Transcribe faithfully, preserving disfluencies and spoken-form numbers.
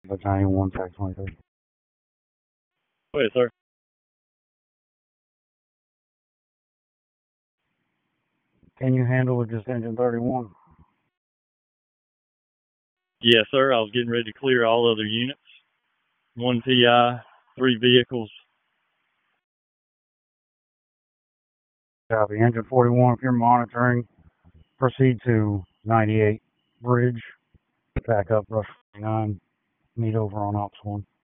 But ninety-one, tax twenty-three. Wait, sir. Can you handle with just engine thirty-one? Yes, sir. I was getting ready to clear all other units. One P I, three vehicles. Copy. Engine forty-one, if you're monitoring, proceed to ninety-eight bridge. Back up, rush forty-nine. Meet over on ops one.